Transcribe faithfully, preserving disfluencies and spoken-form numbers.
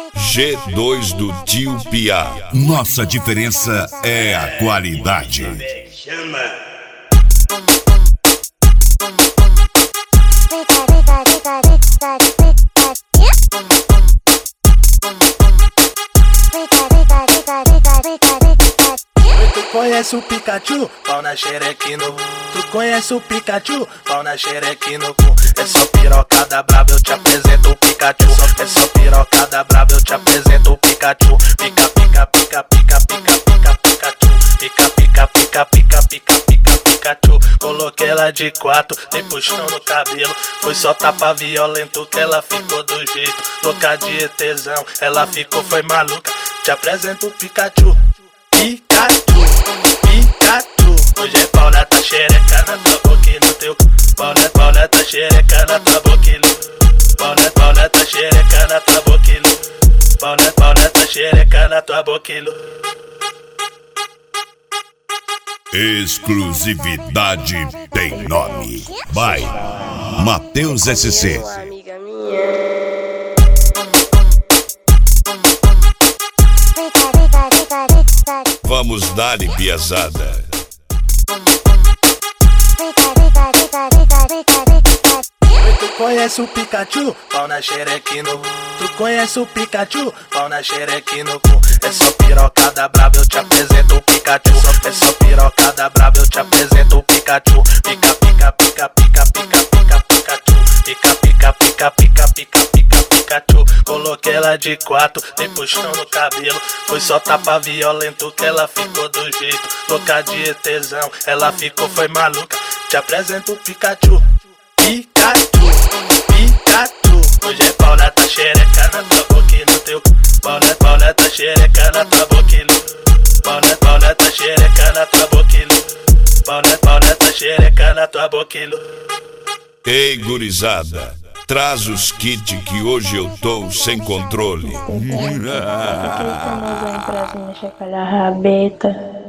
G dois do Tio Piá. Nossa diferença é a qualidade. Chama. Tu conhece o Pikachu? Pau na xerequino. Tu conhece o Pikachu? Pau na xerequino. É só pirocada braba, eu te apresento o Pikachu. É só pirocada braba, eu te apresento o Pikachu. Pica, pica, pica, pica, pica, pica, Pikachu. Pica, pica, pica, pica, pica, pica, Pikachu. Coloquei ela de quatro, dei puxão no cabelo. Foi só tapa violento que ela ficou do jeito. Louca de tesão, ela ficou, foi maluca. Te apresento o Pikachu. Pikachu, Pikachu. Hoje é pau nessa xereca na tua boca e no teu. Pau nessa, pau nessa xereca na tua boca e no. Pau nessa, pau nessa xereca na tua boca e no. Pau nessa, pau nessa xereca na tua boca e no. Exclusividade tem nome. Vai, Matheus S C. Amiga minha. Vamos dar-lhe piazada. Tu conhece o Pikachu? Pau na xerequino. Tu conhece o Pikachu? Pau na xerequino. É só pirocada braba, eu te apresento o Pikachu. É só pirocada braba, eu te apresento o Pikachu. Pica, pica, pica, pica, pica, pica, Pikachu. Pica, pica, pica, pica, pica, pica, Pikachu. Coloquei ela de quatro, dei puxão no cabelo. Foi só tapa violento que ela ficou do jeito. Louca de tesão, ela ficou, foi maluca. Te apresento o Pikachu. Pikachu, Pikachu. Hoje é pau nessa xereca na tua boca e no teu. Pau nessa, pau nessa xereca na tua boca e no. Pau nessa, pau nessa xereca na tua boca e no. Pau nessa, pau nessa xereca na tua boca e no. Ei, gurizada, traz os kits que hoje eu tô sem controle. Aquele famoso aí pra vir chacoalhar a rabeta.